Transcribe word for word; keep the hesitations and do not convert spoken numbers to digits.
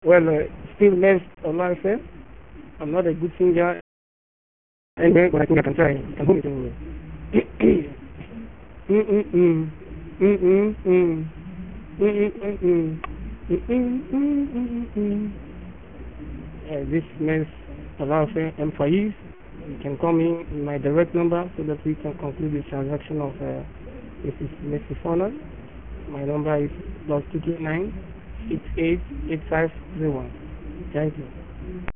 Well, uh, still left Olafe. I'm not a good singer, anyway, but I think I can try. I can hold it anyway. Mm mm mm. Mm mm mm. Mm mm mm. Mm mm mm mm. Uh, this means Olafe employees. You can call me in my direct number so that we can conclude the transaction of uh, Missus Missus Honor. My number is plus two two nine six eight eight five zero one. Thank you.